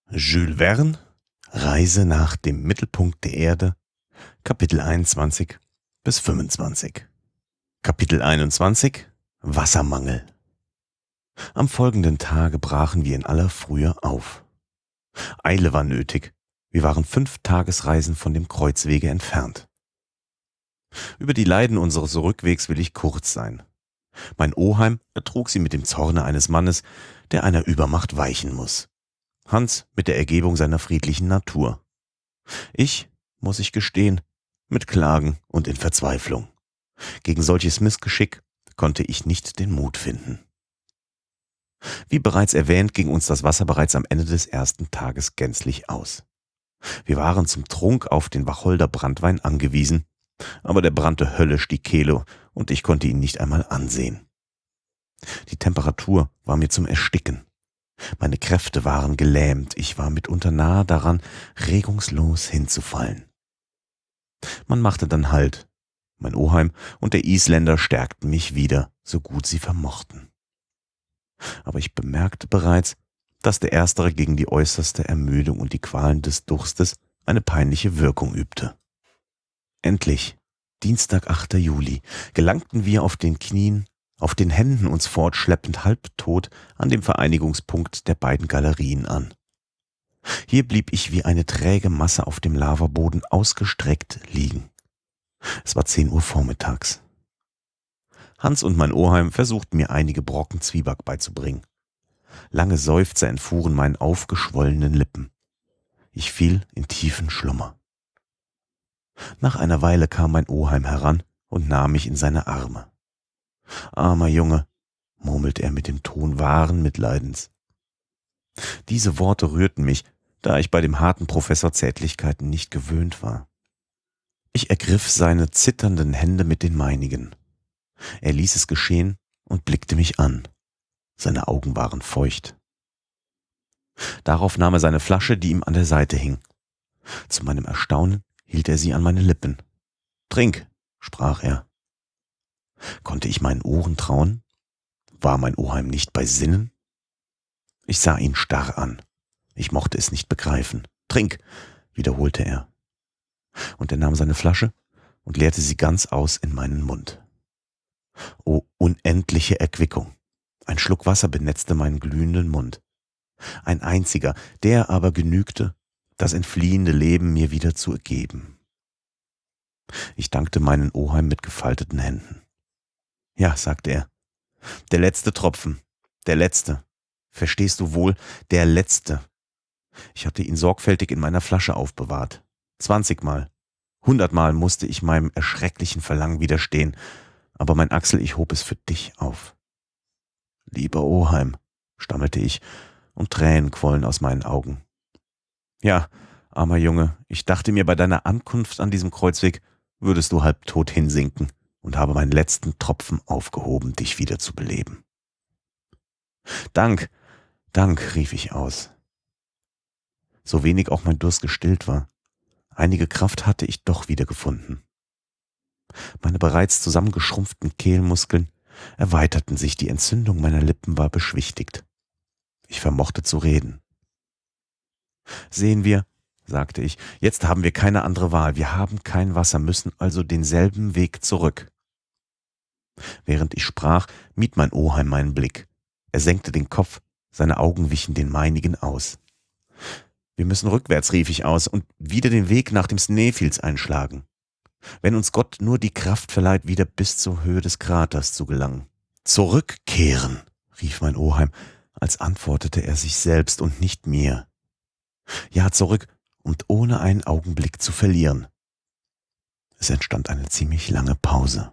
Jules Verne, Reise nach dem Mittelpunkt der Erde, Kapitel 21 bis 25. Kapitel 21 Wassermangel. Am folgenden Tage brachen wir in aller Frühe auf. Eile war nötig. Wir waren 5 Tagesreisen von dem Kreuzwege entfernt. Über die Leiden unseres Rückwegs will ich kurz sein. Mein Oheim ertrug sie mit dem Zorne eines Mannes, der einer Übermacht weichen muss. Hans mit der Ergebung seiner friedlichen Natur. Ich, muss ich gestehen, mit Klagen und in Verzweiflung. Gegen solches Missgeschick konnte ich nicht den Mut finden. Wie bereits erwähnt, ging uns das Wasser bereits am Ende des ersten Tages gänzlich aus. Wir waren zum Trunk auf den Wacholder Branntwein angewiesen, aber der brannte höllisch die Kehle und ich konnte ihn nicht einmal ansehen. Die Temperatur war mir zum Ersticken. Meine Kräfte waren gelähmt, ich war mitunter nahe daran, regungslos hinzufallen. Man machte dann Halt. Mein Oheim und der Isländer stärkten mich wieder, so gut sie vermochten. Aber ich bemerkte bereits, dass der Erstere gegen die äußerste Ermüdung und die Qualen des Durstes eine peinliche Wirkung übte. Endlich, Dienstag, 8. Juli, gelangten wir auf den Knien, auf den Händen uns fortschleppend halbtot an dem Vereinigungspunkt der beiden Galerien an. Hier blieb ich wie eine träge Masse auf dem Lavaboden ausgestreckt liegen. Es war 10 Uhr vormittags. Hans und mein Oheim versuchten mir einige Brocken Zwieback beizubringen. Lange Seufzer entfuhren meinen aufgeschwollenen Lippen. Ich fiel in tiefen Schlummer. Nach einer Weile kam mein Oheim heran und nahm mich in seine Arme. »Armer Junge«, murmelte er mit dem Ton wahren Mitleidens. Diese Worte rührten mich, da ich bei dem harten Professor Zärtlichkeiten nicht gewöhnt war. Ich ergriff seine zitternden Hände mit den meinigen. Er ließ es geschehen und blickte mich an. Seine Augen waren feucht. Darauf nahm er seine Flasche, die ihm an der Seite hing. Zu meinem Erstaunen hielt er sie an meine Lippen. »Trink«, sprach er. Konnte ich meinen Ohren trauen? War mein Oheim nicht bei Sinnen? Ich sah ihn starr an. Ich mochte es nicht begreifen. »Trink«, wiederholte er. Und er nahm seine Flasche und leerte sie ganz aus in meinen Mund. O unendliche Erquickung! Ein Schluck Wasser benetzte meinen glühenden Mund. Ein einziger, der aber genügte, das entfliehende Leben mir wieder zu geben. Ich dankte meinen Oheim mit gefalteten Händen. »Ja«, sagte er, »der letzte Tropfen, der letzte. Verstehst du wohl, der letzte.« Ich hatte ihn sorgfältig in meiner Flasche aufbewahrt. 20-mal, 100-mal musste ich meinem erschrecklichen Verlangen widerstehen, aber mein Axel, ich hob es für dich auf. »Lieber Oheim«, stammelte ich, und Tränen quollen aus meinen Augen. »Ja, armer Junge, ich dachte mir, bei deiner Ankunft an diesem Kreuzweg würdest du halbtot hinsinken und habe meinen letzten Tropfen aufgehoben, dich wieder zu beleben.« »Dank, Dank«, rief ich aus. So wenig auch mein Durst gestillt war, einige Kraft hatte ich doch wiedergefunden. Meine bereits zusammengeschrumpften Kehlmuskeln erweiterten sich, die Entzündung meiner Lippen war beschwichtigt. Ich vermochte zu reden. »Sehen wir«, sagte ich, »jetzt haben wir keine andere Wahl. Wir haben kein Wasser, müssen also denselben Weg zurück.« Während ich sprach, mied mein Oheim meinen Blick. Er senkte den Kopf, seine Augen wichen den meinigen aus. »Wir müssen rückwärts«, rief ich aus, »und wieder den Weg nach dem Snæfjells einschlagen. Wenn uns Gott nur die Kraft verleiht, wieder bis zur Höhe des Kraters zu gelangen.« »Zurückkehren«, rief mein Oheim, als antwortete er sich selbst und nicht mir. »Ja, zurück und ohne einen Augenblick zu verlieren.« Es entstand eine ziemlich lange Pause.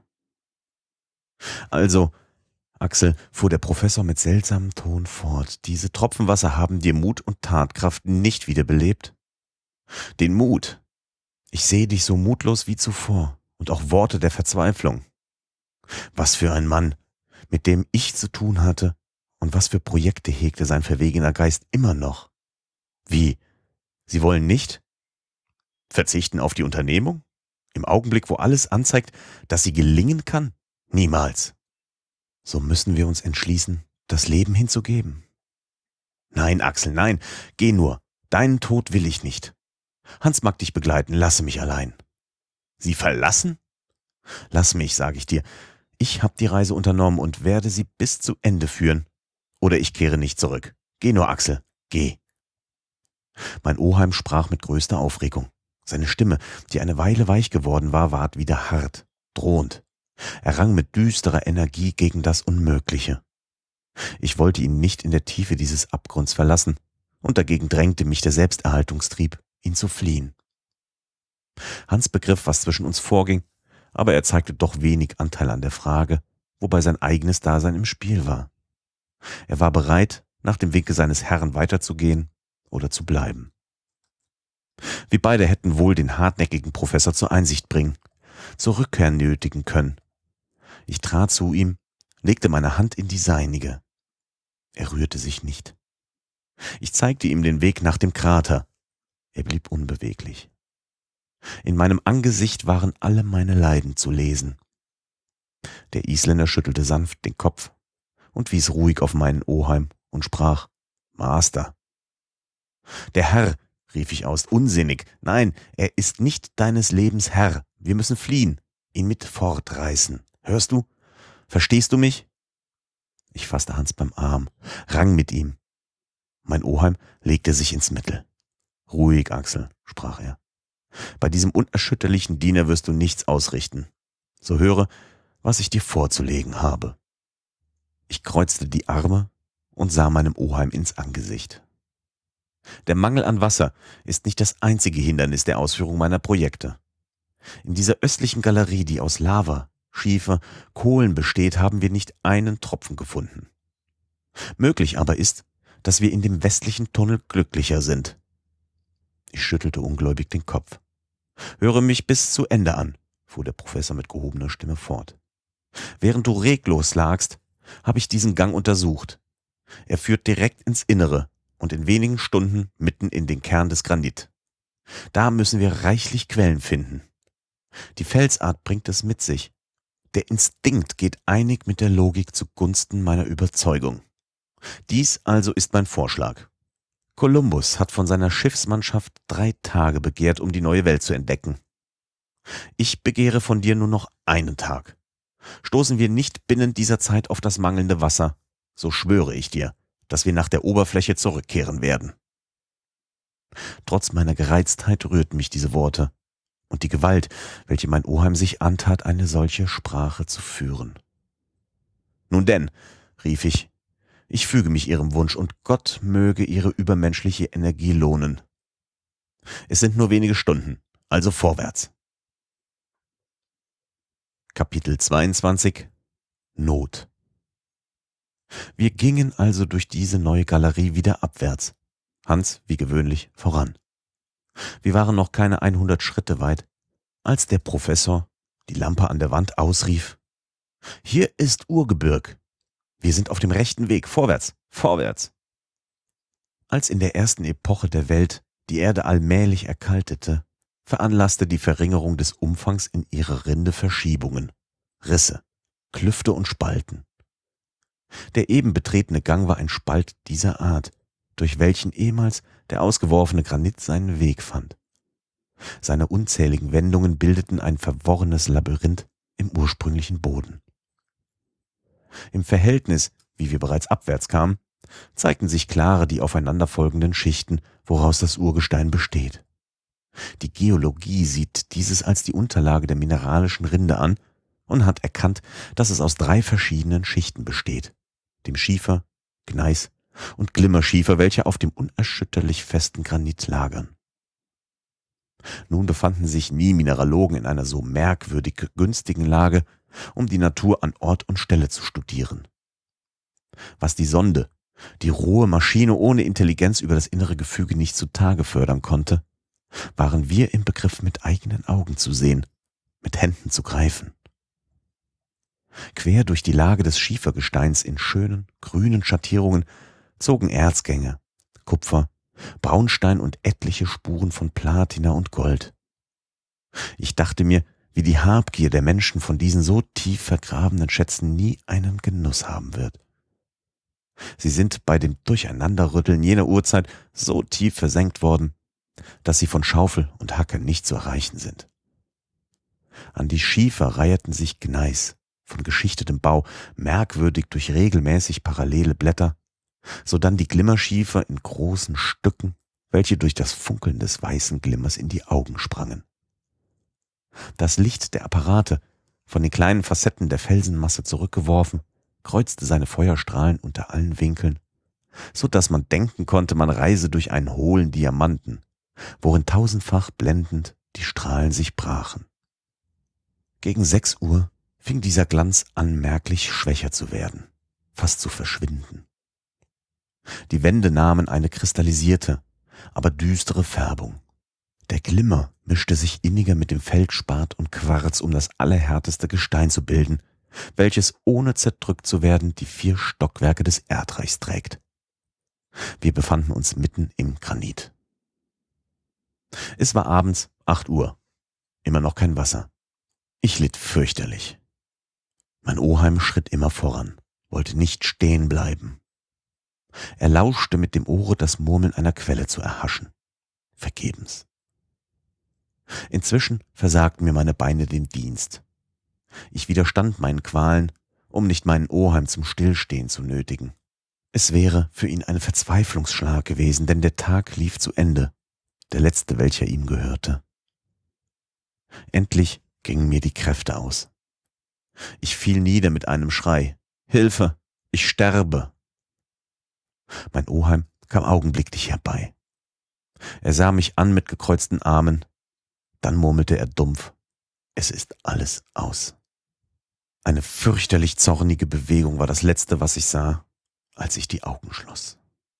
»Also, Axel«, fuhr der Professor mit seltsamem Ton fort, »diese Tropfen Wasser haben dir Mut und Tatkraft nicht wiederbelebt? Den Mut. Ich sehe dich so mutlos wie zuvor und auch Worte der Verzweiflung. Was für ein Mann, mit dem ich zu tun hatte und was für Projekte hegte sein verwegener Geist immer noch. Wie? Sie wollen nicht? Verzichten auf die Unternehmung? Im Augenblick, wo alles anzeigt, dass sie gelingen kann? Niemals. So müssen wir uns entschließen, das Leben hinzugeben. Nein, Axel, nein, geh nur. Deinen Tod will ich nicht. Hans mag dich begleiten, lasse mich allein. Sie verlassen? Lass mich, sage ich dir. Ich habe die Reise unternommen und werde sie bis zu Ende führen. Oder ich kehre nicht zurück. Geh nur, Axel, geh. Mein Oheim sprach mit größter Aufregung. Seine Stimme, die eine Weile weich geworden war, ward wieder hart, drohend. Er rang mit düsterer Energie gegen das Unmögliche. Ich wollte ihn nicht in der Tiefe dieses Abgrunds verlassen, und dagegen drängte mich der Selbsterhaltungstrieb, ihn zu fliehen. Hans begriff, was zwischen uns vorging, aber er zeigte doch wenig Anteil an der Frage, wobei sein eigenes Dasein im Spiel war. Er war bereit, nach dem Winke seines Herrn weiterzugehen oder zu bleiben. Wir beide hätten wohl den hartnäckigen Professor zur Einsicht bringen, zur Rückkehr nötigen können. Ich trat zu ihm, legte meine Hand in die seinige. Er rührte sich nicht. Ich zeigte ihm den Weg nach dem Krater. Er blieb unbeweglich. In meinem Angesicht waren alle meine Leiden zu lesen. Der Isländer schüttelte sanft den Kopf und wies ruhig auf meinen Oheim und sprach: »Master.« »Der Herr«, rief ich aus, »unsinnig. Nein, er ist nicht deines Lebens Herr. Wir müssen fliehen, ihn mit fortreißen. Hörst du? Verstehst du mich?« Ich fasste Hans beim Arm, rang mit ihm. Mein Oheim legte sich ins Mittel. »Ruhig, Axel«, sprach er. »Bei diesem unerschütterlichen Diener wirst du nichts ausrichten. So höre, was ich dir vorzulegen habe.« Ich kreuzte die Arme und sah meinem Oheim ins Angesicht. Der Mangel an Wasser ist nicht das einzige Hindernis der Ausführung meiner Projekte. In dieser östlichen Galerie, die aus Lava, Schiefer, Kohlen besteht, haben wir nicht einen Tropfen gefunden. Möglich aber ist, dass wir in dem westlichen Tunnel glücklicher sind. Ich schüttelte ungläubig den Kopf. »Höre mich bis zu Ende an«, fuhr der Professor mit gehobener Stimme fort. »Während du reglos lagst, habe ich diesen Gang untersucht. Er führt direkt ins Innere und in wenigen Stunden mitten in den Kern des Granit. Da müssen wir reichlich Quellen finden. Die Felsart bringt es mit sich. Der Instinkt geht einig mit der Logik zugunsten meiner Überzeugung. Dies also ist mein Vorschlag. Kolumbus hat von seiner Schiffsmannschaft 3 Tage begehrt, um die neue Welt zu entdecken. Ich begehre von dir nur noch einen Tag. Stoßen wir nicht binnen dieser Zeit auf das mangelnde Wasser, so schwöre ich dir, dass wir nach der Oberfläche zurückkehren werden.« Trotz meiner Gereiztheit rührten mich diese Worte und die Gewalt, welche mein Oheim sich antat, eine solche Sprache zu führen. »Nun denn«, rief ich füge mich Ihrem Wunsch und Gott möge Ihre übermenschliche Energie lohnen. Es sind nur wenige Stunden, also vorwärts.« Kapitel 22 Not. Wir gingen also durch diese neue Galerie wieder abwärts, Hans wie gewöhnlich voran. Wir waren noch keine 100 Schritte weit, als der Professor, die Lampe an der Wand, ausrief: »Hier ist Urgebirg. Wir sind auf dem rechten Weg, vorwärts, vorwärts.« Als in der ersten Epoche der Welt die Erde allmählich erkaltete, veranlasste die Verringerung des Umfangs in ihrer Rinde Verschiebungen, Risse, Klüfte und Spalten. Der eben betretene Gang war ein Spalt dieser Art, durch welchen ehemals der ausgeworfene Granit seinen Weg fand. Seine unzähligen Wendungen bildeten ein verworrenes Labyrinth im ursprünglichen Boden. Im Verhältnis, wie wir bereits abwärts kamen, zeigten sich klarer die aufeinanderfolgenden Schichten, woraus das Urgestein besteht. Die Geologie sieht dieses als die Unterlage der mineralischen Rinde an und hat erkannt, dass es aus 3 verschiedenen Schichten besteht: dem Schiefer, Gneis und Glimmerschiefer, welche auf dem unerschütterlich festen Granit lagern. Nun befanden sich nie Mineralogen in einer so merkwürdig günstigen Lage, um die Natur an Ort und Stelle zu studieren. Was die Sonde, die rohe Maschine ohne Intelligenz, über das innere Gefüge nicht zutage fördern konnte, waren wir im Begriff, mit eigenen Augen zu sehen, mit Händen zu greifen. Quer durch die Lage des Schiefergesteins in schönen, grünen Schattierungen zogen Erzgänge, Kupfer, Braunstein und etliche Spuren von Platina und Gold. Ich dachte mir, wie die Habgier der Menschen von diesen so tief vergrabenen Schätzen nie einen Genuss haben wird. Sie sind bei dem Durcheinanderrütteln jener Uhrzeit so tief versenkt worden, dass sie von Schaufel und Hacke nicht zu erreichen sind. An die Schiefer reiheten sich Gneis, von geschichtetem Bau, merkwürdig durch regelmäßig parallele Blätter, sodann die Glimmerschiefer in großen Stücken, welche durch das Funkeln des weißen Glimmers in die Augen sprangen. Das Licht der Apparate, von den kleinen Facetten der Felsenmasse zurückgeworfen, kreuzte seine Feuerstrahlen unter allen Winkeln, so dass man denken konnte, man reise durch einen hohlen Diamanten, worin tausendfach blendend die Strahlen sich brachen. Gegen 6 Uhr fing dieser Glanz an, merklich schwächer zu werden, fast zu verschwinden. Die Wände nahmen eine kristallisierte, aber düstere Färbung. Der Glimmer mischte sich inniger mit dem Feldspat und Quarz, um das allerhärteste Gestein zu bilden, welches ohne zerdrückt zu werden die 4 Stockwerke des Erdreichs trägt. Wir befanden uns mitten im Granit. Es war abends 8 Uhr, immer noch kein Wasser. Ich litt fürchterlich. Mein Oheim schritt immer voran, wollte nicht stehen bleiben. Er lauschte mit dem Ohre, das Murmeln einer Quelle zu erhaschen. Vergebens. Inzwischen versagten mir meine Beine den Dienst. Ich widerstand meinen Qualen, um nicht meinen Oheim zum Stillstehen zu nötigen. Es wäre für ihn ein Verzweiflungsschlag gewesen, denn der Tag lief zu Ende, der letzte, welcher ihm gehörte. Endlich gingen mir die Kräfte aus. Ich fiel nieder mit einem Schrei. »Hilfe! Ich sterbe!« Mein Oheim kam augenblicklich herbei. Er sah mich an mit gekreuzten Armen. Dann murmelte er dumpf: »Es ist alles aus.« Eine fürchterlich zornige Bewegung war das Letzte, was ich sah, als ich die Augen schloss.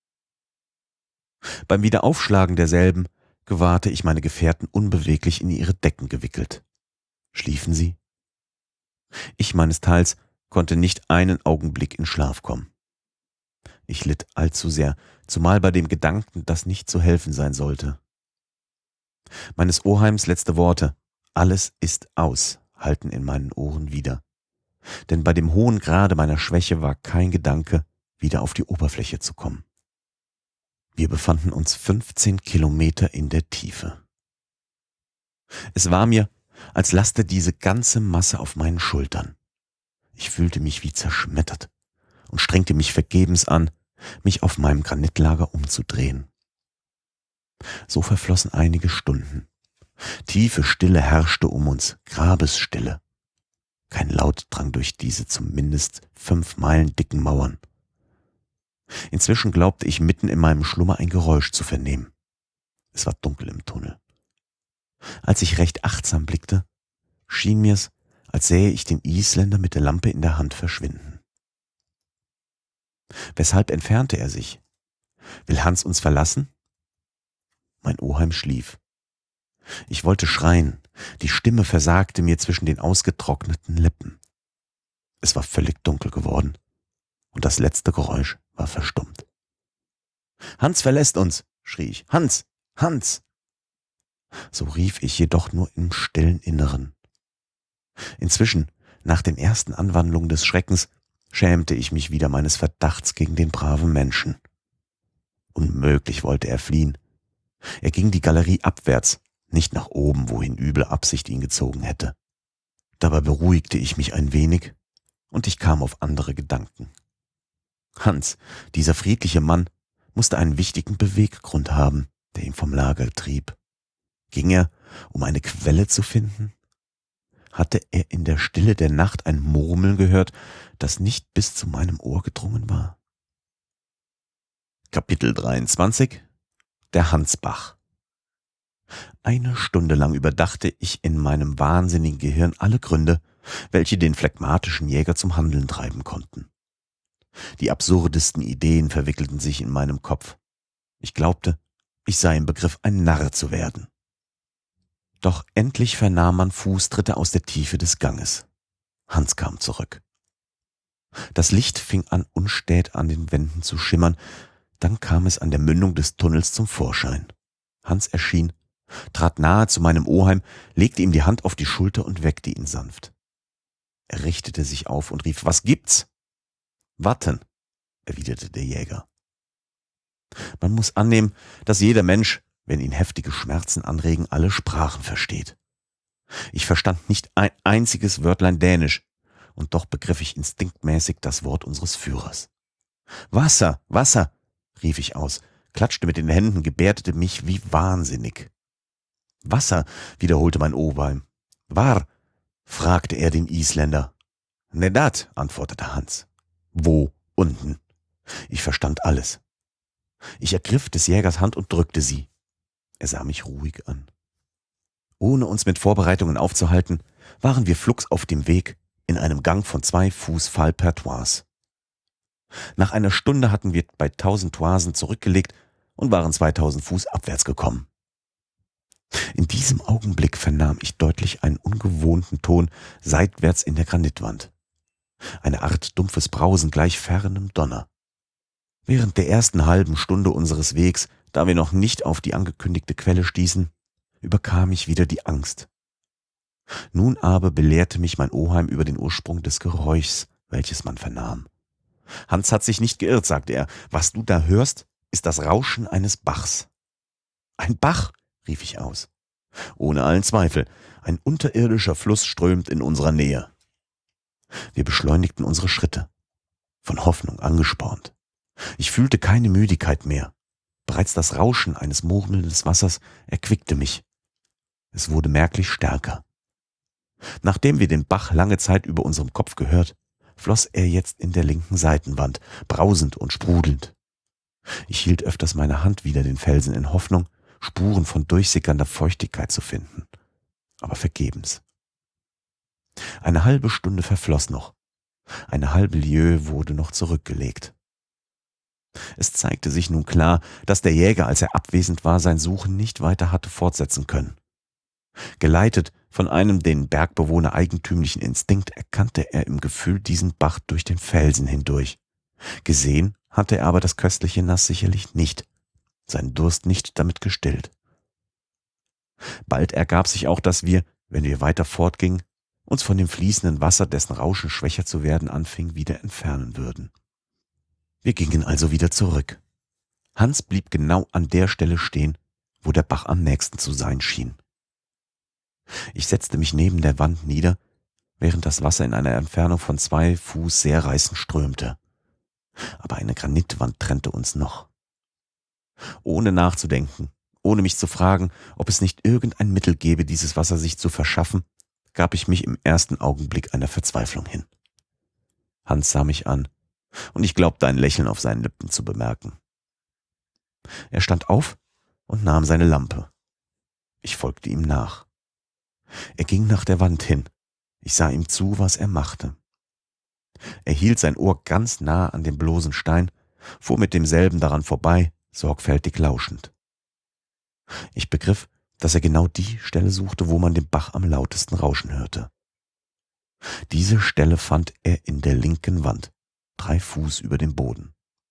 Beim Wiederaufschlagen derselben gewahrte ich meine Gefährten unbeweglich in ihre Decken gewickelt. Schliefen sie? Ich meines Teils konnte nicht einen Augenblick in Schlaf kommen. Ich litt allzu sehr, zumal bei dem Gedanken, dass nicht zu helfen sein sollte. Meines Oheims letzte Worte: »Alles ist aus«, hallten in meinen Ohren wieder. Denn bei dem hohen Grade meiner Schwäche war kein Gedanke, wieder auf die Oberfläche zu kommen. Wir befanden uns 15 Kilometer in der Tiefe. Es war mir, als laste diese ganze Masse auf meinen Schultern. Ich fühlte mich wie zerschmettert und strengte mich vergebens an, mich auf meinem Granitlager umzudrehen. So verflossen einige Stunden. Tiefe Stille herrschte um uns, Grabesstille. Kein Laut drang durch diese zumindest 5 Meilen dicken Mauern. Inzwischen glaubte ich mitten in meinem Schlummer ein Geräusch zu vernehmen. Es war dunkel im Tunnel. Als ich recht achtsam blickte, schien mir's, als sähe ich den Isländer mit der Lampe in der Hand verschwinden. Weshalb entfernte er sich? Will Hans uns verlassen? Mein Oheim schlief. Ich wollte schreien, die Stimme versagte mir zwischen den ausgetrockneten Lippen. Es war völlig dunkel geworden und das letzte Geräusch war verstummt. »Hans verlässt uns«, schrie ich. »Hans! Hans!« So rief ich jedoch nur im stillen Inneren. Inzwischen, nach den ersten Anwandlungen des Schreckens, schämte ich mich wieder meines Verdachts gegen den braven Menschen. Unmöglich wollte er fliehen. Er ging die Galerie abwärts, nicht nach oben, wohin üble Absicht ihn gezogen hätte. Dabei beruhigte ich mich ein wenig und ich kam auf andere Gedanken. Hans, dieser friedliche Mann, musste einen wichtigen Beweggrund haben, der ihn vom Lager trieb. Ging er, um eine Quelle zu finden? Hatte er in der Stille der Nacht ein Murmeln gehört, das nicht bis zu meinem Ohr gedrungen war? Kapitel 23 – Der Hansbach. Eine Stunde lang überdachte ich in meinem wahnsinnigen Gehirn alle Gründe, welche den phlegmatischen Jäger zum Handeln treiben konnten. Die absurdesten Ideen verwickelten sich in meinem Kopf. Ich glaubte, ich sei im Begriff, ein Narr zu werden. Doch endlich vernahm man Fußtritte aus der Tiefe des Ganges. Hans kam zurück. Das Licht fing an, unstät an den Wänden zu schimmern, dann kam es an der Mündung des Tunnels zum Vorschein. Hans erschien, trat nahe zu meinem Oheim, legte ihm die Hand auf die Schulter und weckte ihn sanft. Er richtete sich auf und rief: »Was gibt's?« »Warten«, erwiderte der Jäger. Man muss annehmen, dass jeder Mensch, wenn ihn heftige Schmerzen anregen, alle Sprachen versteht. Ich verstand nicht ein einziges Wörtlein Dänisch, und doch begriff ich instinktmäßig das Wort unseres Führers. »Wasser, Wasser«, rief ich aus, klatschte mit den Händen, gebärdete mich wie wahnsinnig. »Wasser«, wiederholte mein Oheim. »War?«, fragte er den Isländer. »Nedat«, antwortete Hans. »Wo? Unten?« Ich verstand alles. Ich ergriff des Jägers Hand und drückte sie. Er sah mich ruhig an. Ohne uns mit Vorbereitungen aufzuhalten, waren wir flugs auf dem Weg in einem Gang von 2 Fuß Falpertoise. Nach einer Stunde hatten wir bei 1000 Toisen zurückgelegt und waren 2000 Fuß abwärts gekommen. In diesem Augenblick vernahm ich deutlich einen ungewohnten Ton seitwärts in der Granitwand. Eine Art dumpfes Brausen gleich fernem Donner. Während der ersten halben Stunde unseres Wegs, da wir noch nicht auf die angekündigte Quelle stießen, überkam mich wieder die Angst. Nun aber belehrte mich mein Oheim über den Ursprung des Geräuschs, welches man vernahm. »Hans hat sich nicht geirrt«, sagte er. »Was du da hörst, ist das Rauschen eines Bachs.« »Ein Bach«, rief ich aus. »Ohne allen Zweifel. Ein unterirdischer Fluss strömt in unserer Nähe.« Wir beschleunigten unsere Schritte, von Hoffnung angespornt. Ich fühlte keine Müdigkeit mehr. Bereits das Rauschen eines murmelnden Wassers erquickte mich. Es wurde merklich stärker. Nachdem wir den Bach lange Zeit über unserem Kopf gehört, floss er jetzt in der linken Seitenwand, brausend und sprudelnd. Ich hielt öfters meine Hand wider den Felsen in Hoffnung, Spuren von durchsickernder Feuchtigkeit zu finden, aber vergebens. Eine halbe Stunde verfloss noch. Eine halbe Lieue wurde noch zurückgelegt. Es zeigte sich nun klar, dass der Jäger, als er abwesend war, sein Suchen nicht weiter hatte fortsetzen können. Geleitet von einem den Bergbewohner eigentümlichen Instinkt erkannte er im Gefühl diesen Bach durch den Felsen hindurch. Gesehen hatte er aber das köstliche Nass sicherlich nicht, seinen Durst nicht damit gestillt. Bald ergab sich auch, dass wir, wenn wir weiter fortgingen, uns von dem fließenden Wasser, dessen Rauschen schwächer zu werden anfing, wieder entfernen würden. Wir gingen also wieder zurück. Hans blieb genau an der Stelle stehen, wo der Bach am nächsten zu sein schien. Ich setzte mich neben der Wand nieder, während das Wasser in einer Entfernung von 2 Fuß sehr reißend strömte. Aber eine Granitwand trennte uns noch. Ohne nachzudenken, ohne mich zu fragen, ob es nicht irgendein Mittel gäbe, dieses Wasser sich zu verschaffen, gab ich mich im ersten Augenblick einer Verzweiflung hin. Hans sah mich an, und ich glaubte ein Lächeln auf seinen Lippen zu bemerken. Er stand auf und nahm seine Lampe. Ich folgte ihm nach. Er ging nach der Wand hin. Ich sah ihm zu, was er machte. Er hielt sein Ohr ganz nah an dem bloßen Stein, fuhr mit demselben daran vorbei, sorgfältig lauschend. Ich begriff, dass er genau die Stelle suchte, wo man den Bach am lautesten rauschen hörte. Diese Stelle fand er in der linken Wand, 3 Fuß über dem Boden.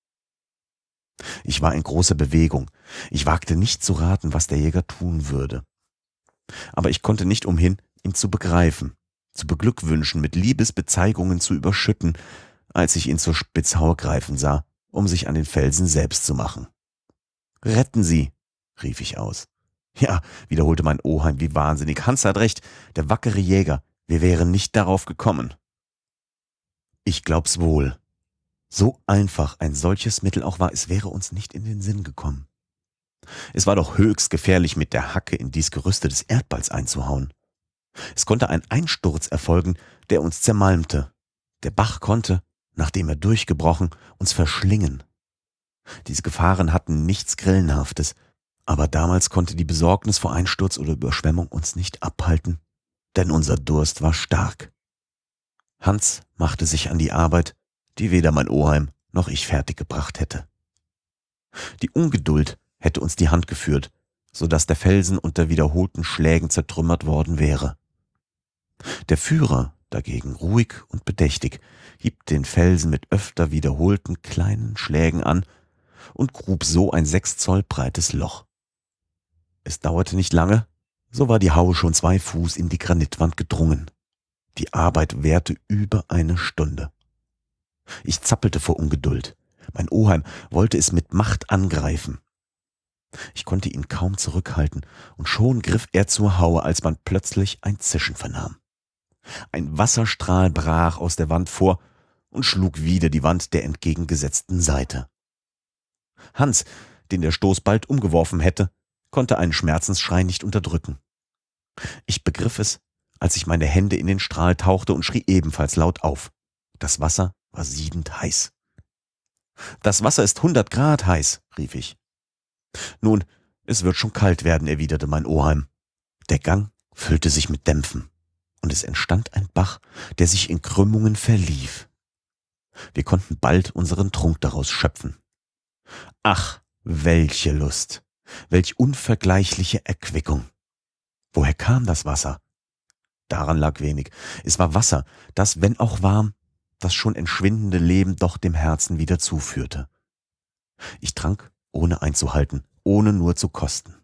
Ich war in großer Bewegung. Ich wagte nicht zu raten, was der Jäger tun würde. Aber ich konnte nicht umhin, ihn zu begreifen, zu beglückwünschen, mit Liebesbezeigungen zu überschütten, als ich ihn zur Spitzhaue greifen sah, um sich an den Felsen selbst zu machen. »Retten Sie«, rief ich aus. »Ja«, wiederholte mein Oheim wie wahnsinnig, »Hans hat recht, der wackere Jäger, wir wären nicht darauf gekommen.« »Ich glaub's wohl. So einfach ein solches Mittel auch war, es wäre uns nicht in den Sinn gekommen. Es war doch höchst gefährlich, mit der Hacke in dies Gerüste des Erdballs einzuhauen. Es konnte ein Einsturz erfolgen, der uns zermalmte. Der Bach konnte, nachdem er durchgebrochen, uns verschlingen. Diese Gefahren hatten nichts Grillenhaftes, aber damals konnte die Besorgnis vor Einsturz oder Überschwemmung uns nicht abhalten, denn unser Durst war stark. Hans machte sich an die Arbeit, die weder mein Oheim noch ich fertiggebracht hätte. Die Ungeduld hätte uns die Hand geführt, so dass der Felsen unter wiederholten Schlägen zertrümmert worden wäre. Der Führer dagegen, ruhig und bedächtig, hieb den Felsen mit öfter wiederholten kleinen Schlägen an und grub so ein 6 Zoll breites Loch. Es dauerte nicht lange, so war die Haue schon 2 Fuß in die Granitwand gedrungen. Die Arbeit währte über eine Stunde. Ich zappelte vor Ungeduld. Mein Oheim wollte es mit Macht angreifen. Ich konnte ihn kaum zurückhalten, und schon griff er zur Haue, als man plötzlich ein Zischen vernahm. Ein Wasserstrahl brach aus der Wand vor und schlug wieder die Wand der entgegengesetzten Seite. Hans, den der Stoß bald umgeworfen hätte, konnte einen Schmerzensschrei nicht unterdrücken. Ich begriff es, als ich meine Hände in den Strahl tauchte und schrie ebenfalls laut auf. Das Wasser war siedend heiß. »Das Wasser ist 100 Grad heiß«, rief ich. »Nun, es wird schon kalt werden«, erwiderte mein Oheim. Der Gang füllte sich mit Dämpfen, und es entstand ein Bach, der sich in Krümmungen verlief. Wir konnten bald unseren Trunk daraus schöpfen. Ach, welche Lust, welch unvergleichliche Erquickung! Woher kam das Wasser? Daran lag wenig. Es war Wasser, das, wenn auch warm, das schon entschwindende Leben doch dem Herzen wieder zuführte. Ich trank, ohne einzuhalten, ohne nur zu kosten.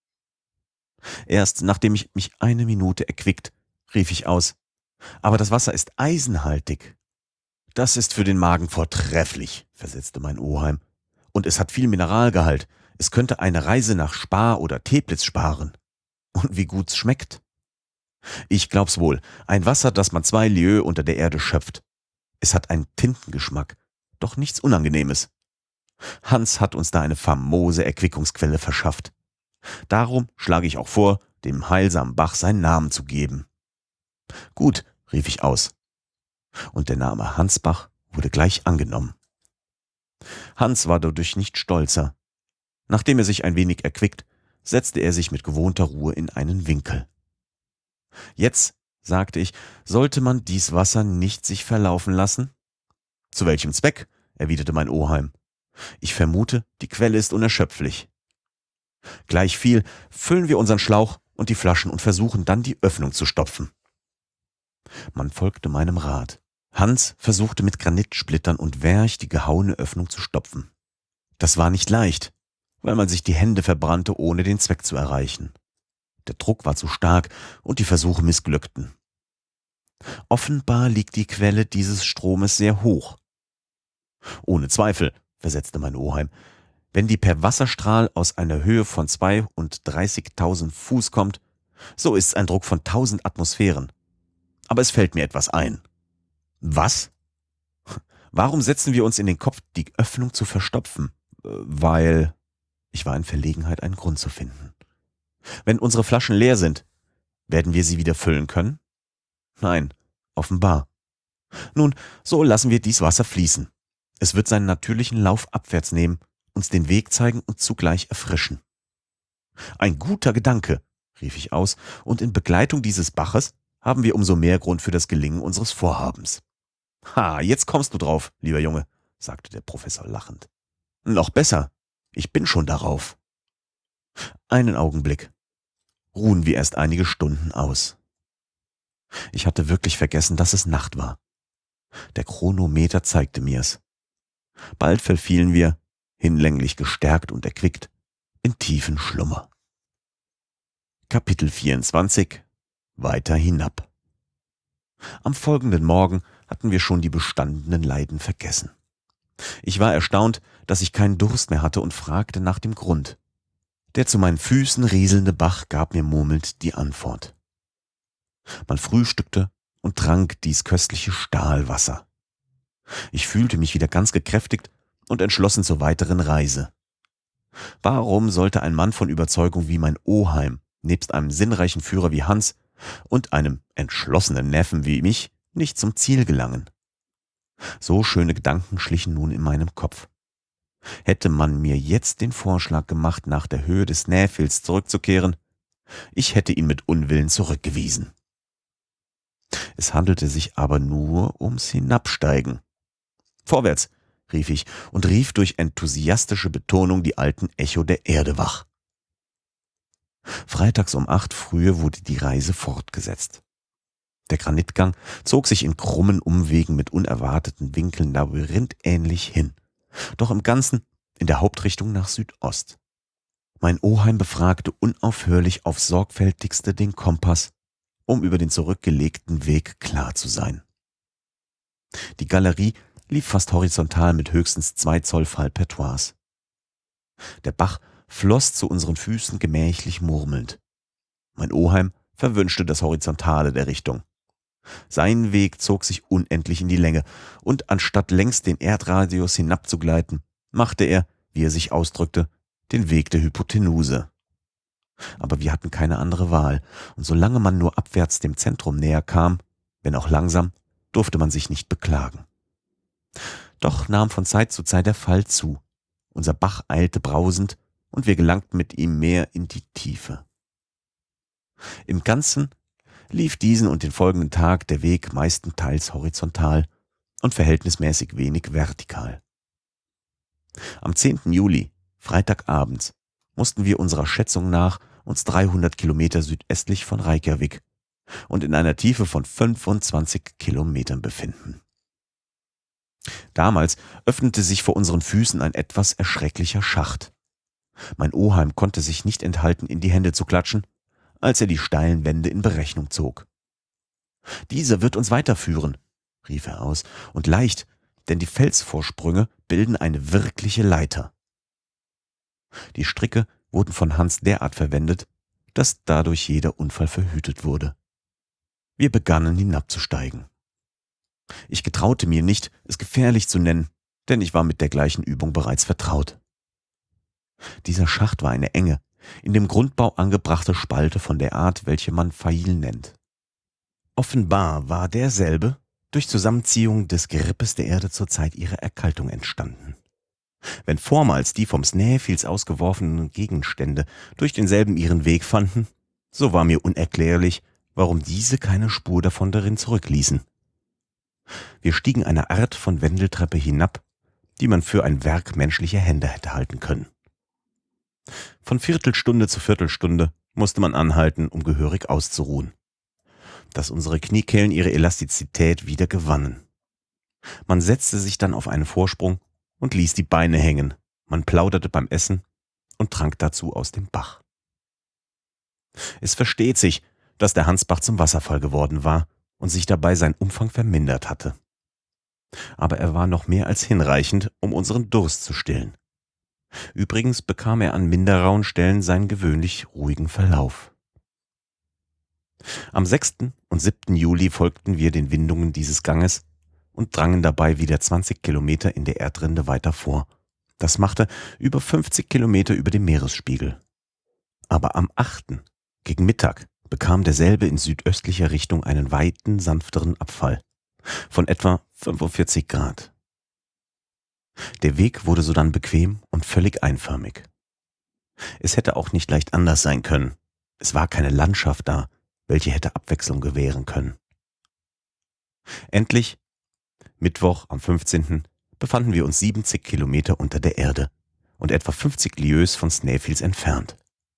Erst nachdem ich mich eine Minute erquickt, rief ich aus: »Aber das Wasser ist eisenhaltig.« »Das ist für den Magen vortrefflich«, versetzte mein Oheim. »Und es hat viel Mineralgehalt. Es könnte eine Reise nach Spa oder Teplitz sparen. Und wie gut's schmeckt.« »Ich glaub's wohl. Ein Wasser, das man 2 Lieues unter der Erde schöpft. Es hat einen Tintengeschmack, doch nichts Unangenehmes. Hans hat uns da eine famose Erquickungsquelle verschafft. Darum schlage ich auch vor, dem heilsamen Bach seinen Namen zu geben.« »Gut«, rief ich aus. Und der Name Hansbach wurde gleich angenommen. Hans war dadurch nicht stolzer. Nachdem er sich ein wenig erquickt, setzte er sich mit gewohnter Ruhe in einen Winkel. »Jetzt«, sagte ich, »sollte man dies Wasser nicht sich verlaufen lassen?« »Zu welchem Zweck?«, erwiderte mein Oheim. »Ich vermute, die Quelle ist unerschöpflich.« »Gleichviel, füllen wir unseren Schlauch und die Flaschen und versuchen dann, die Öffnung zu stopfen.« Man folgte meinem Rat. Hans versuchte mit Granitsplittern und Werch die gehauene Öffnung zu stopfen. Das war nicht leicht, weil man sich die Hände verbrannte, ohne den Zweck zu erreichen. Der Druck war zu stark und die Versuche missglückten. Offenbar liegt die Quelle dieses Stromes sehr hoch. »Ohne Zweifel«, versetzte mein Oheim, »wenn die per Wasserstrahl aus einer Höhe von 32.000 Fuß kommt, so ist's ein Druck von 1000 Atmosphären. Aber es fällt mir etwas ein.« »Was?« »Warum setzen wir uns in den Kopf, die Öffnung zu verstopfen?« »Weil...« Ich war in Verlegenheit, einen Grund zu finden. »Wenn unsere Flaschen leer sind, werden wir sie wieder füllen können?« »Nein, offenbar.« »Nun, so lassen wir dies Wasser fließen. Es wird seinen natürlichen Lauf abwärts nehmen, uns den Weg zeigen und zugleich erfrischen.« »Ein guter Gedanke«, rief ich aus, »und in Begleitung dieses Baches haben wir umso mehr Grund für das Gelingen unseres Vorhabens.« »Ha, jetzt kommst du drauf, lieber Junge«, sagte der Professor lachend. »Noch besser, ich bin schon darauf.« Einen Augenblick. Ruhen wir erst einige Stunden aus. Ich hatte wirklich vergessen, dass es Nacht war. Der Chronometer zeigte mir's. Bald verfielen wir, hinlänglich gestärkt und erquickt, in tiefen Schlummer. Kapitel 24. Weiter hinab. Am folgenden Morgen hatten wir schon die bestandenen Leiden vergessen. Ich war erstaunt, dass ich keinen Durst mehr hatte und fragte nach dem Grund. Der zu meinen Füßen rieselnde Bach gab mir murmelnd die Antwort. Man frühstückte und trank dies köstliche Stahlwasser. Ich fühlte mich wieder ganz gekräftigt und entschlossen zur weiteren Reise. Warum sollte ein Mann von Überzeugung wie mein Oheim, nebst einem sinnreichen Führer wie Hans und einem entschlossenen Neffen wie mich, nicht zum Ziel gelangen? So schöne Gedanken schlichen nun in meinem Kopf. Hätte man mir jetzt den Vorschlag gemacht, nach der Höhe des Snæfjells zurückzukehren, ich hätte ihn mit Unwillen zurückgewiesen. Es handelte sich aber nur ums Hinabsteigen. »Vorwärts«, rief ich und rief durch enthusiastische Betonung die alten Echo der Erde wach. Freitags um 8 frühe wurde die Reise fortgesetzt. Der Granitgang zog sich in krummen Umwegen mit unerwarteten Winkeln labyrinthähnlich hin, doch im Ganzen in der Hauptrichtung nach Südost. Mein Oheim befragte unaufhörlich aufs Sorgfältigste den Kompass, um über den zurückgelegten Weg klar zu sein. Die Galerie lief fast horizontal mit höchstens 2 Zoll Fallpertois. Der Bach floss zu unseren Füßen gemächlich murmelnd. Mein Oheim verwünschte das Horizontale der Richtung. Sein Weg zog sich unendlich in die Länge, und anstatt längs den Erdradius hinabzugleiten, machte er, wie er sich ausdrückte, den Weg der Hypotenuse. Aber wir hatten keine andere Wahl, und solange man nur abwärts dem Zentrum näher kam, wenn auch langsam, durfte man sich nicht beklagen. Doch nahm von Zeit zu Zeit der Fall zu. Unser Bach eilte brausend, und wir gelangten mit ihm mehr in die Tiefe. Im Ganzen lief diesen und den folgenden Tag der Weg meistenteils horizontal und verhältnismäßig wenig vertikal. Am 10. Juli, Freitagabends, mussten wir unserer Schätzung nach uns 300 Kilometer südöstlich von Reykjavik und in einer Tiefe von 25 Kilometern befinden. Damals öffnete sich vor unseren Füßen ein etwas erschrecklicher Schacht. Mein Oheim konnte sich nicht enthalten, in die Hände zu klatschen, als er die steilen Wände in Berechnung zog. »Dieser wird uns weiterführen«, rief er aus, und leicht, denn die Felsvorsprünge bilden eine wirkliche Leiter. Die Stricke wurden von Hans derart verwendet, dass dadurch jeder Unfall verhütet wurde. Wir begannen hinabzusteigen. Ich getraute mir nicht, es gefährlich zu nennen, denn ich war mit der gleichen Übung bereits vertraut. Dieser Schacht war eine enge, in dem Grundbau angebrachte Spalte von der Art, welche man Pfeil nennt. Offenbar war derselbe durch Zusammenziehung des Gerippes der Erde zur Zeit ihrer Erkaltung entstanden. Wenn vormals die vom Snaefels ausgeworfenen Gegenstände durch denselben ihren Weg fanden, so war mir unerklärlich, warum diese keine Spur davon darin zurückließen. Wir stiegen eine Art von Wendeltreppe hinab, die man für ein Werk menschlicher Hände hätte halten können. Von Viertelstunde zu Viertelstunde musste man anhalten, um gehörig auszuruhen, dass unsere Kniekehlen ihre Elastizität wieder gewannen. Man setzte sich dann auf einen Vorsprung und ließ die Beine hängen, man plauderte beim Essen und trank dazu aus dem Bach. Es versteht sich, dass der Hansbach zum Wasserfall geworden war und sich dabei sein Umfang vermindert hatte. Aber er war noch mehr als hinreichend, um unseren Durst zu stillen. Übrigens bekam er an minder rauen Stellen seinen gewöhnlich ruhigen Verlauf. Am 6. und 7. Juli folgten wir den Windungen dieses Ganges und drangen dabei wieder 20 Kilometer in der Erdrinde weiter vor. Das machte über 50 Kilometer über dem Meeresspiegel. Aber am 8. gegen Mittag bekam derselbe in südöstlicher Richtung einen weiten, sanfteren Abfall von etwa 45 Grad. Der Weg wurde sodann bequem und völlig einförmig. Es hätte auch nicht leicht anders sein können. Es war keine Landschaft da, welche hätte Abwechslung gewähren können. Endlich, Mittwoch am 15., befanden wir uns 70 Kilometer unter der Erde und etwa 50 Lieues von Snaefels entfernt.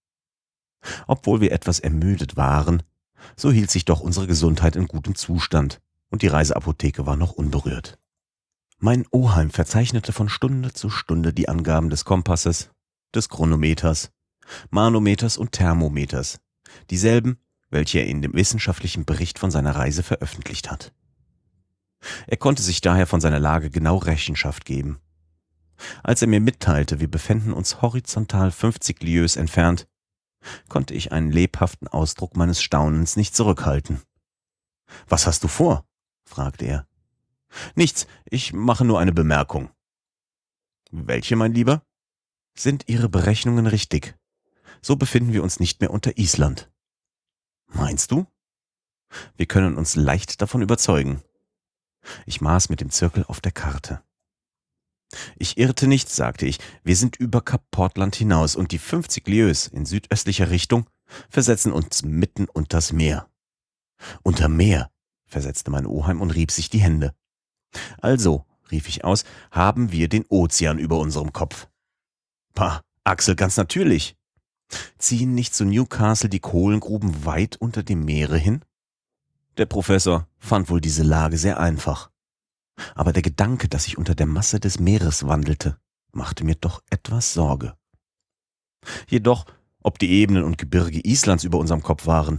Obwohl wir etwas ermüdet waren, so hielt sich doch unsere Gesundheit in gutem Zustand und die Reiseapotheke war noch unberührt. Mein Oheim verzeichnete von Stunde zu Stunde die Angaben des Kompasses, des Chronometers, Manometers und Thermometers, dieselben, welche er in dem wissenschaftlichen Bericht von seiner Reise veröffentlicht hat. Er konnte sich daher von seiner Lage genau Rechenschaft geben. Als er mir mitteilte, wir befänden uns horizontal 50 Lieues entfernt, konnte ich einen lebhaften Ausdruck meines Staunens nicht zurückhalten. »Was hast du vor?« fragte er. »Nichts, ich mache nur eine Bemerkung.« »Welche, mein Lieber?« »Sind Ihre Berechnungen richtig? So befinden wir uns nicht mehr unter Island.« »Meinst du?« »Wir können uns leicht davon überzeugen.« Ich maß mit dem Zirkel auf der Karte. »Ich irrte nicht«, sagte ich, »wir sind über Kap Portland hinaus und die 50 Lieues in südöstlicher Richtung versetzen uns mitten unters Meer.« »Unter Meer«, versetzte mein Oheim und rieb sich die Hände. »Also«, rief ich aus, »haben wir den Ozean über unserem Kopf.« »Pah, Axel, ganz natürlich. Ziehen nicht zu Newcastle die Kohlengruben weit unter dem Meere hin?« Der Professor fand wohl diese Lage sehr einfach. Aber der Gedanke, dass ich unter der Masse des Meeres wandelte, machte mir doch etwas Sorge. Jedoch, ob die Ebenen und Gebirge Islands über unserem Kopf waren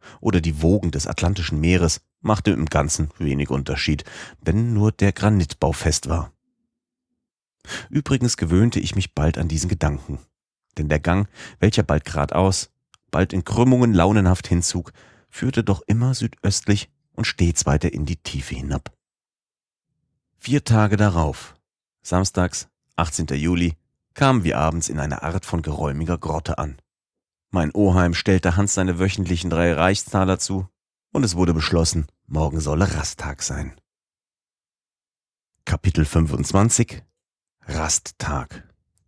oder die Wogen des Atlantischen Meeres machte im Ganzen wenig Unterschied, wenn nur der Granitbau fest war. Übrigens gewöhnte ich mich bald an diesen Gedanken, denn der Gang, welcher bald geradeaus, bald in Krümmungen launenhaft hinzog, führte doch immer südöstlich und stets weiter in die Tiefe hinab. 4 Tage darauf, samstags, 18. Juli, kamen wir abends in einer Art von geräumiger Grotte an. Mein Oheim stellte Hans seine wöchentlichen 3 Reichstaler zu, und es wurde beschlossen, morgen solle Rasttag sein. Kapitel 25 Rasttag.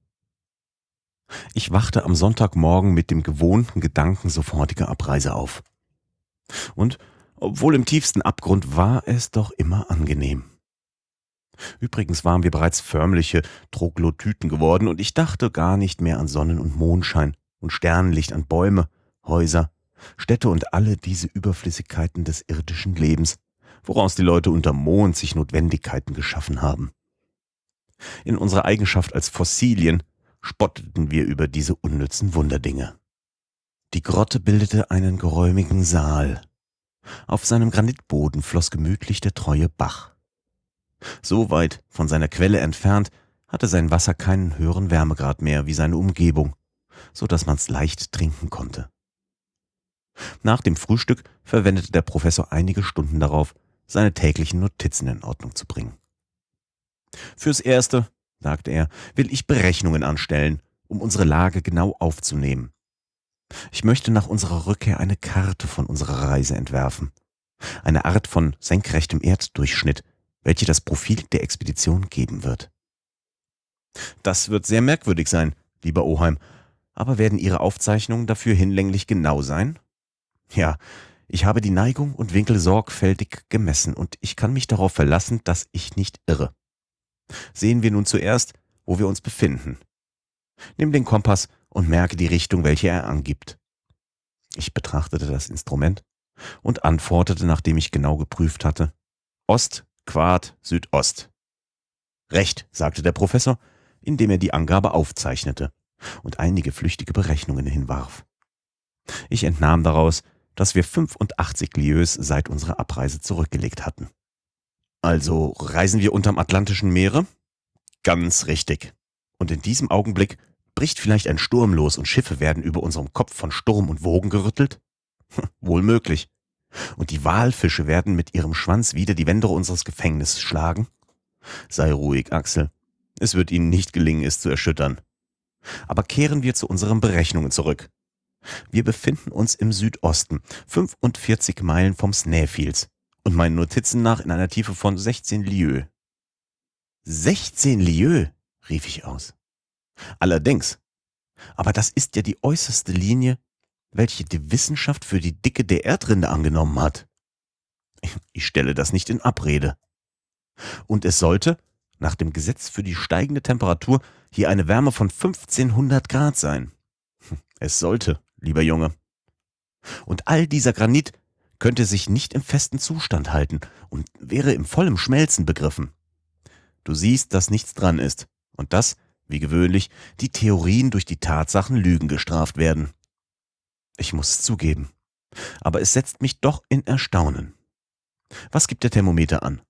Ich wachte am Sonntagmorgen mit dem gewohnten Gedanken sofortiger Abreise auf. Und, obwohl im tiefsten Abgrund, war es doch immer angenehm. Übrigens waren wir bereits förmliche Troglodyten geworden, und ich dachte gar nicht mehr an Sonnen- und Mondschein und Sternenlicht, an Bäume, Häuser, Städte und alle diese Überflüssigkeiten des irdischen Lebens, woraus die Leute unterm Mond sich Notwendigkeiten geschaffen haben. In unserer Eigenschaft als Fossilien spotteten wir über diese unnützen Wunderdinge. Die Grotte bildete einen geräumigen Saal. Auf seinem Granitboden floss gemütlich der treue Bach. So weit von seiner Quelle entfernt hatte sein Wasser keinen höheren Wärmegrad mehr wie seine Umgebung, so dass man's leicht trinken konnte. Nach dem Frühstück verwendete der Professor einige Stunden darauf, seine täglichen Notizen in Ordnung zu bringen. »Fürs Erste«, sagte er, »will ich Berechnungen anstellen, um unsere Lage genau aufzunehmen. Ich möchte nach unserer Rückkehr eine Karte von unserer Reise entwerfen, eine Art von senkrechtem Erddurchschnitt, welche das Profil der Expedition geben wird.« »Das wird sehr merkwürdig sein, lieber Oheim, aber werden Ihre Aufzeichnungen dafür hinlänglich genau sein?« »Ja, ich habe die Neigung und Winkel sorgfältig gemessen, und ich kann mich darauf verlassen, dass ich nicht irre. Sehen wir nun zuerst, wo wir uns befinden. Nimm den Kompass und merke die Richtung, welche er angibt.« Ich betrachtete das Instrument und antwortete, nachdem ich genau geprüft hatte: »Ost, Quad, Südost.« »Recht«, sagte der Professor, indem er die Angabe aufzeichnete und einige flüchtige Berechnungen hinwarf. Ich entnahm daraus, dass wir 85 Lieues seit unserer Abreise zurückgelegt hatten. »Also reisen wir unterm Atlantischen Meere?« »Ganz richtig. Und in diesem Augenblick bricht vielleicht ein Sturm los und Schiffe werden über unserem Kopf von Sturm und Wogen gerüttelt?« »Wohl möglich. Und die Walfische werden mit ihrem Schwanz wieder die Wände unseres Gefängnisses schlagen?« »Sei ruhig, Axel. Es wird ihnen nicht gelingen, es zu erschüttern. Aber kehren wir zu unseren Berechnungen zurück. Wir befinden uns im Südosten, 45 Meilen vom Snaeffields und meinen Notizen nach in einer Tiefe von 16 Lieues.« »16 Lieues«, rief ich aus. »Allerdings. Aber das ist ja die äußerste Linie, welche die Wissenschaft für die Dicke der Erdrinde angenommen hat. Ich stelle das nicht in Abrede. Und es sollte, nach dem Gesetz für die steigende Temperatur, hier eine Wärme von 1500 Grad sein. Es sollte, lieber Junge. Und all dieser Granit könnte sich nicht im festen Zustand halten und wäre im vollen Schmelzen begriffen. Du siehst, dass nichts dran ist und dass, wie gewöhnlich, die Theorien durch die Tatsachen Lügen gestraft werden. Ich muss es zugeben, aber es setzt mich doch in Erstaunen. Was gibt der Thermometer an?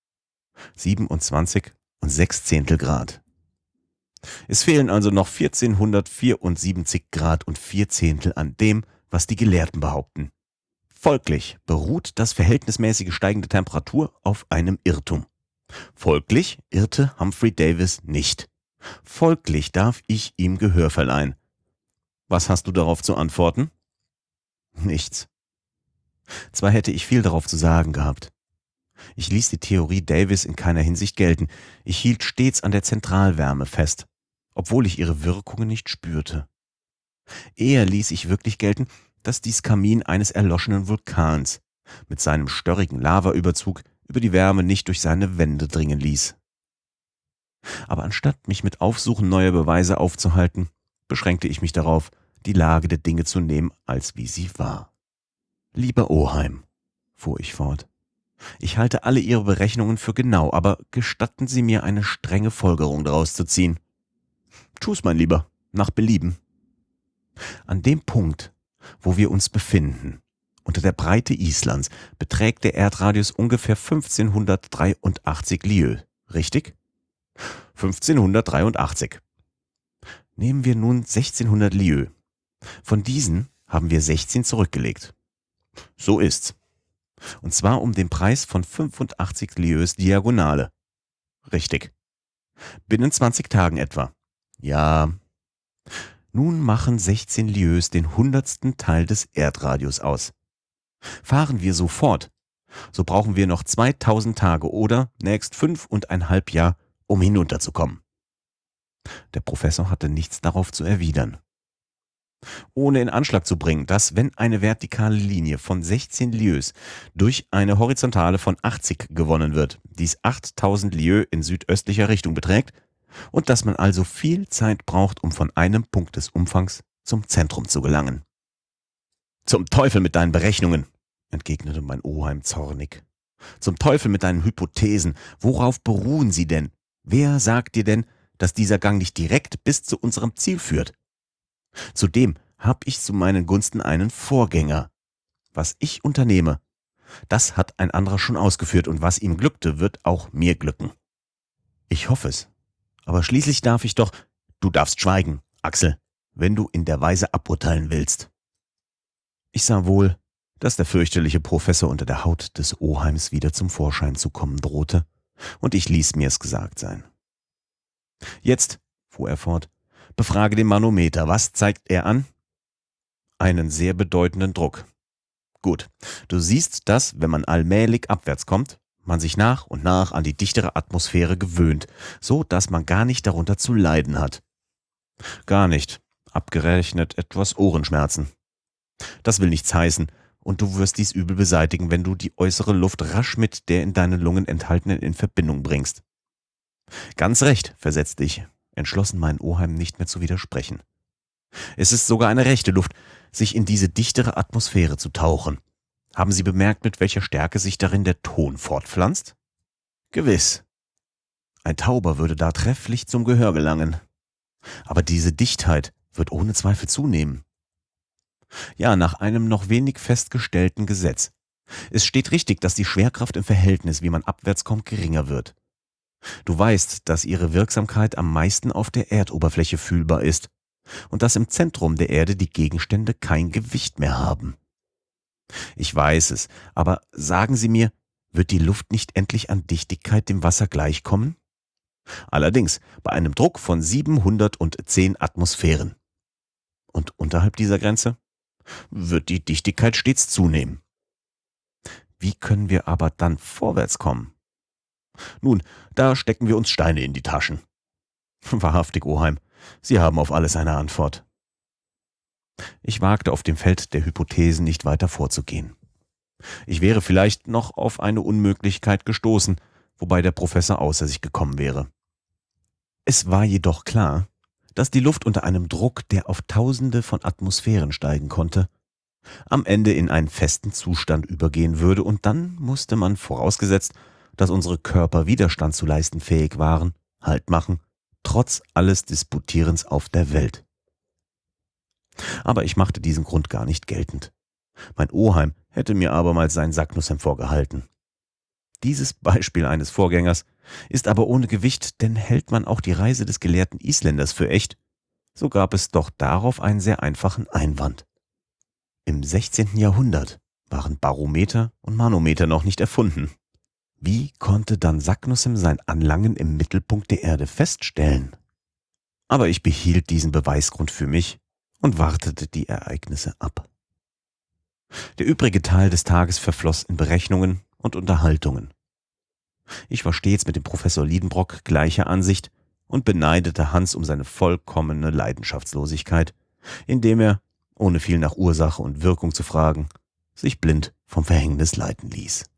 27 und 6/10 Grad. Es fehlen also noch 1474 Grad und 4/10 an dem, was die Gelehrten behaupten. Folglich beruht das verhältnismäßige steigende Temperatur auf einem Irrtum. Folglich irrte Humphrey Davy nicht. Folglich darf ich ihm Gehör verleihen. Was hast du darauf zu antworten? Nichts. Zwar hätte ich viel darauf zu sagen gehabt. Ich ließ die Theorie Davys in keiner Hinsicht gelten. Ich hielt stets an der Zentralwärme fest, obwohl ich ihre Wirkungen nicht spürte. Eher ließ ich wirklich gelten, dass dies Kamin eines erloschenen Vulkans mit seinem störrigen Lavaüberzug über die Wärme nicht durch seine Wände dringen ließ. Aber anstatt mich mit Aufsuchen neuer Beweise aufzuhalten, beschränkte ich mich darauf, die Lage der Dinge zu nehmen, als wie sie war. »Lieber Oheim«, fuhr ich fort, »ich halte alle Ihre Berechnungen für genau, aber gestatten Sie mir, eine strenge Folgerung daraus zu ziehen.« »Tu's, mein Lieber, nach Belieben.« »An dem Punkt, wo wir uns befinden, Unter der Breite Islands beträgt der Erdradius ungefähr 1583 Lieues, richtig? 1583. Nehmen wir nun 1600 Lieues. Von diesen haben wir 16 zurückgelegt. So ist's. Und zwar um den Preis von 85 Lieues Diagonale. Richtig. Binnen 20 Tagen etwa. Ja. Nun machen 16 Lieues den 100. Teil des Erdradius aus. Fahren wir so fort, so brauchen wir noch 2000 Tage oder nächst 5,5 Jahre, um hinunterzukommen. Der Professor hatte nichts darauf zu erwidern. Ohne in Anschlag zu bringen, dass, wenn eine vertikale Linie von 16 Lieues durch eine horizontale von 80 gewonnen wird, dies 8000 Lieues in südöstlicher Richtung beträgt und dass man also viel Zeit braucht, um von einem Punkt des Umfangs zum Zentrum zu gelangen. Zum Teufel mit deinen Berechnungen, entgegnete mein Oheim zornig. Zum Teufel mit deinen Hypothesen. Worauf beruhen sie denn? Wer sagt dir denn, dass dieser Gang nicht direkt bis zu unserem Ziel führt? Zudem habe ich zu meinen Gunsten einen Vorgänger. Was ich unternehme, das hat ein anderer schon ausgeführt und was ihm glückte, wird auch mir glücken. Ich hoffe es. Aber schließlich darf ich doch... Du darfst schweigen, Axel, wenn du in der Weise aburteilen willst. Ich sah wohl, dass der fürchterliche Professor unter der Haut des Oheims wieder zum Vorschein zu kommen drohte, und ich ließ mir's gesagt sein. Jetzt, fuhr er fort, befrage den Manometer. Was zeigt er an? Einen sehr bedeutenden Druck. Gut, du siehst, dass, wenn man allmählich abwärts kommt, man sich nach und nach an die dichtere Atmosphäre gewöhnt, so dass man gar nicht darunter zu leiden hat. Gar nicht, abgerechnet etwas Ohrenschmerzen. Das will nichts heißen, und du wirst dies Übel beseitigen, wenn du die äußere Luft rasch mit der in deinen Lungen enthaltenen in Verbindung bringst. Ganz recht, versetzte ich, entschlossen meinen Oheim nicht mehr zu widersprechen. Es ist sogar eine rechte Luft, sich in diese dichtere Atmosphäre zu tauchen. Haben Sie bemerkt, mit welcher Stärke sich darin der Ton fortpflanzt? Gewiss. Ein Tauber würde da trefflich zum Gehör gelangen. Aber diese Dichtheit wird ohne Zweifel zunehmen. Ja, nach einem noch wenig festgestellten Gesetz. Es steht richtig, dass die Schwerkraft im Verhältnis, wie man abwärts kommt, geringer wird. Du weißt, dass ihre Wirksamkeit am meisten auf der Erdoberfläche fühlbar ist und dass im Zentrum der Erde die Gegenstände kein Gewicht mehr haben. Ich weiß es, aber sagen Sie mir, wird die Luft nicht endlich an Dichtigkeit dem Wasser gleichkommen? Allerdings bei einem Druck von 710 Atmosphären. Und unterhalb dieser Grenze wird die Dichtigkeit stets zunehmen. Wie können wir aber dann vorwärts kommen? Nun, da stecken wir uns Steine in die Taschen. Wahrhaftig, Oheim, Sie haben auf alles eine Antwort. Ich wagte auf dem Feld der Hypothesen nicht weiter vorzugehen. Ich wäre vielleicht noch auf eine Unmöglichkeit gestoßen, wobei der Professor außer sich gekommen wäre. Es war jedoch klar, dass die Luft unter einem Druck, der auf Tausende von Atmosphären steigen konnte, am Ende in einen festen Zustand übergehen würde, und dann musste man, vorausgesetzt, dass unsere Körper Widerstand zu leisten fähig waren, Halt machen, trotz alles Disputierens auf der Welt. Aber ich machte diesen Grund gar nicht geltend. Mein Oheim hätte mir abermals seinen Sacknuss vorgehalten. Dieses Beispiel eines Vorgängers ist aber ohne Gewicht, denn hält man auch die Reise des gelehrten Isländers für echt, so gab es doch darauf einen sehr einfachen Einwand. Im 16. Jahrhundert waren Barometer und Manometer noch nicht erfunden. Wie konnte dann Saknussemm sein Anlangen im Mittelpunkt der Erde feststellen? Aber ich behielt diesen Beweisgrund für mich und wartete die Ereignisse ab. Der übrige Teil des Tages verfloss in Berechnungen und Unterhaltungen. Ich war stets mit dem Professor Liedenbrock gleicher Ansicht und beneidete Hans um seine vollkommene Leidenschaftslosigkeit, indem er, ohne viel nach Ursache und Wirkung zu fragen, sich blind vom Verhängnis leiten ließ.